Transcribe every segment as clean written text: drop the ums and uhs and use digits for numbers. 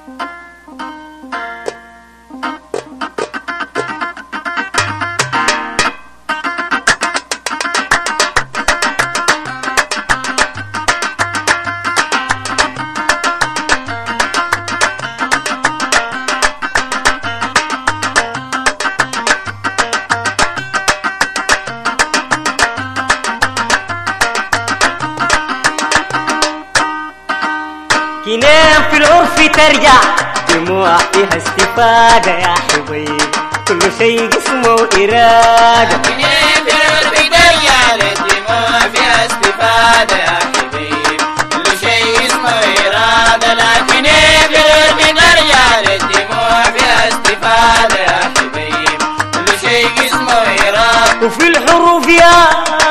كنام في العرف ترجع دموع فيها استفادة يا حبيب كل شيء اسمه إرادة. كنام في العرف ترجع للدموع فيها استفادة يا حبيب كل شيء اسمه إرادة. لكن في العرف ترجع للدموع فيها استفادة يا حبيب كل شيء اسمه إرادة. وفي الحروف يا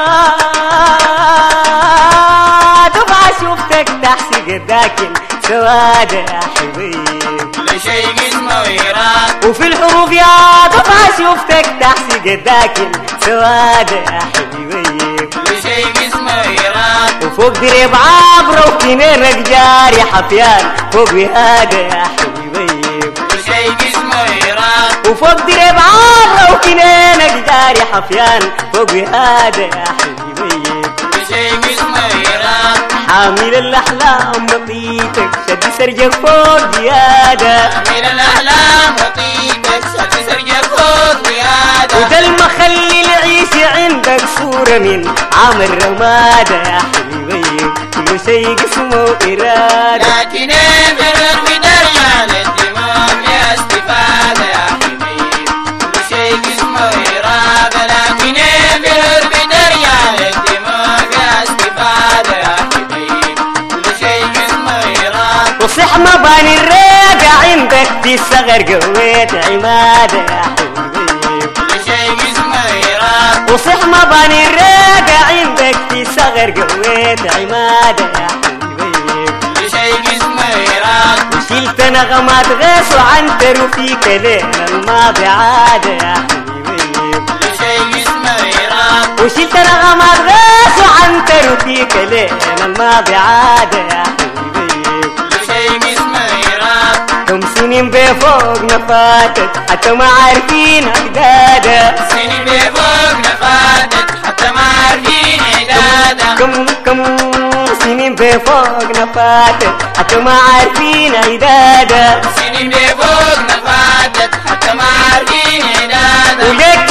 دمعة شوفتك تحت قداك سوادة يا حبيب كل شيء اسمه إرادة. وفي الحروف يا دمعة شوفتك تحت قداك سوادة يا حبيب كل شيء اسمه إرادة. وفوق دريب عبرة وكنينك جاري حفيان فوق هذا يا حبيب كل شيء اسمه إرادة. وفوق دريب عبرة وكنينك جاري حفيان فوق هذا يا حبيب كل شيء اسمه إرادة. حامل الأحلام بطيتك شد سرجك فوق زيادة. حامل الأحلام بطيتك شد سرجك فوق زيادة. وده المخلي العيش عندك صورة من عام الرمادة يا حبيبي كل شيء اسمه إرادة. لكن في العرف ترجع للدموع فيها استفادة يا حبيب كل شيء اسمه إرادة. لكن في العرف ترجع للدموع فيها استفادة يا حبيب كل شيء اسمه إرادة. وصح مباني الراجع عندك في الصغر قويت عمادة يا حبيبي كل شيء اسمه إرادة. وصح مباني الراجع عندك في الصغر قويت عمادة يا حبيبي كل شيء اسمه إرادة. وشلت نغمات غيث وعنتر وفيك لينا الماضي عادة يا حبيبي كل شيء اسمه إرادة. وشلت نغمات غيث وعنتر وفيك لينا الماضي عادة يا حبيبي كل شيء اسمه إرادة. كم سنين بفوقنا فاتت حتى ما عارفين أجدادة. سنين بفوقنا فاتت حتى ما عارفين عدادة. كم سنين بفوقنا فاتت حتى ما عارفين عدادة. سنين بفوقنا فاتت حتى ما عارفين عدادة. وليك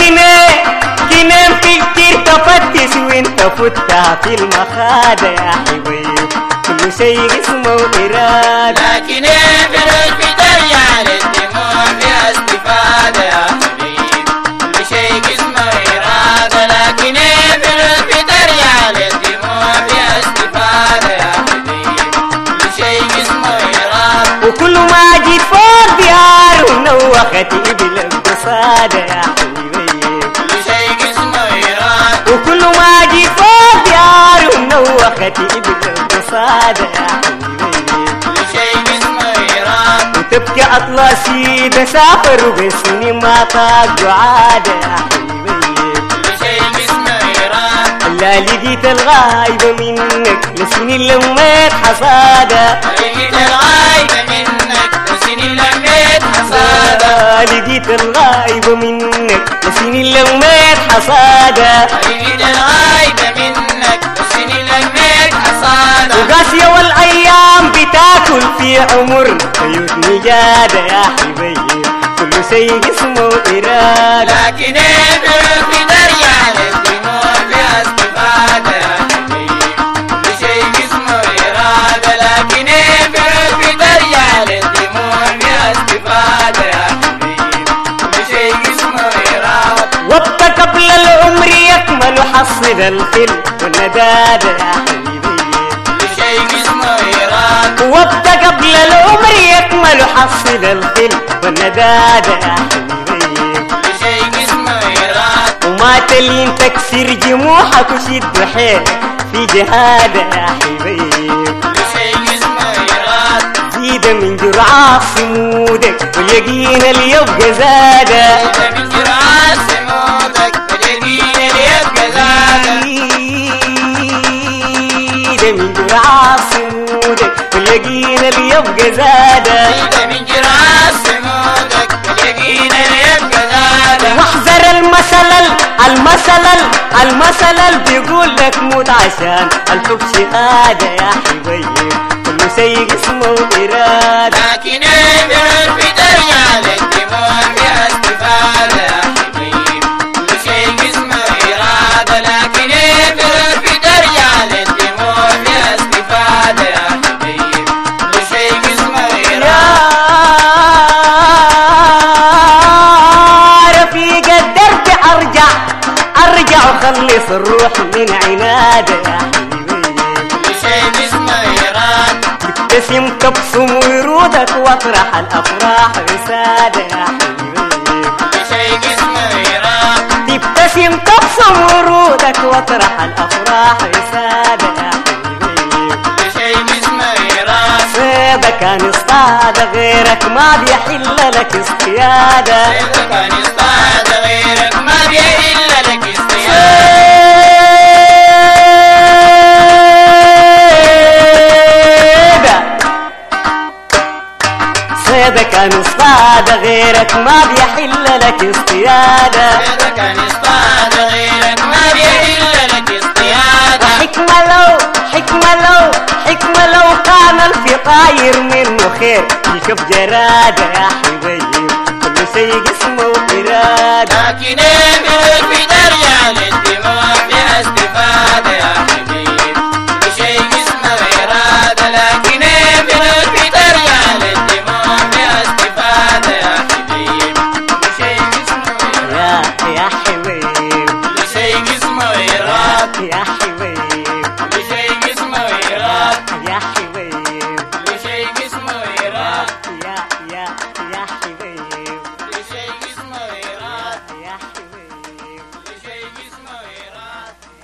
كنام في كتير تفتش وانت فتها في المخادة يا حبيب كل شيء اسمه إرادة. لكن في العرف ترجع للدموع فيها استفادة يا حبيب كل شيء اسمه إرادة. لكن في العرف ترجع للدموع فيها استفادة يا حبيب كل شيء اسمه إرادة. وكل ما جيت فوق ديار ونوخت إبل بصادة يا حبيبي كل شيء اسمه إرادة. وكل ما جيت فوق ديار ونوخت إبل بصادة يا حبيبي كل شيء اسمه إرادة. وتبكي أطلسي بسافر وبسني ما طاق عادة يا حبيبي كل شيء اسمه إرادة. لا لقيت الغايبة منك لسنين لميت حصادة. لقيت الغايبة منك وسنين لميت حصادة. لقيت الغايبة منك لسنين لميت حصادة. لقيت الغايبة منك وسنين لميت حصادة. وقاسية والأيام بتاكل في عمر بيوت نجادة يا حبيبي كل شيء اسمه إرادة. لكن في العرف ترجع للدموع فيها استفادة يا حبيب كل شيء اسمه إرادة. لكن في العرف ترجع للدموع فيها استفادة يا حبيب كل شيء اسمه إرادة. وقت قبل العمر يكمل حصد الخل والندادة يا حبيبي كل شيء اسمه إرادة. وقت قبل العمر يكمل حصد الخل والندادة يا حبيبي كل شيء اسمه إرادة. وما تلين تكسر جموحك وشد حيلك في جهادة يا حبيبي كل شيء اسمه إرادة. زيد من جرعة صمودك واليقين اللي يبقى زادة. زيد من جرعة صمودك واليقين اللي يبقى زادة. زيد من جرعة صمودك واليقين اللي يبقى زادة زيد من جراس سمودك اليقين اللي يبقى زادة واحذر المثل اللي بيقول لك موت عشان الحب شهادة يا حبيب كل شيء اسمه إرادة لكن ابن في دريا للدموع فيها استفادة يا حبيب كل شيء اسمه إرادة لكن ابن في دريا للدموع فيها استفادة يا حبيب كل شيء اسمه إرادة يا رفيق قدرت أرجع وخلص الروح من عنادة يا حبيبي كل شيء اسمه إرادة تبتسم تبسم ورودك واطرح الأفراح وسادة يا حبيبي كل شيء اسمه إرادة تبتسم تبسم ورودك واطرح الأفراح وسادة يا حبيبي كل شيء اسمه إرادة صيدة كان اصطاد غيرك ما بيحل لك اصطيادة إذا كان يصطاد غيرك ما بيحل لك استيادة صيدة كان اصطاد غيرك ما بيحل لك اصطيادة إذا كان يصطاد غيرك ما بيحل لك اصطيادة حكمة لو كان الفي طاير منه خير يشوف جرادة يا حبيب كل شيء اسمه إرادة لكن ابنك في دريا للدموع فيها استفادة يا حبيب كل شيء اسمه إرادة لكن ابنك في دريا للدموع فيها استفادة يا حبيب كل شيء اسمه إرادة يا حبيب كل شيء اسمه إرادة يا حبيب كل شيء اسمه إرادة يا حبيب كل شيء اسمه إرادة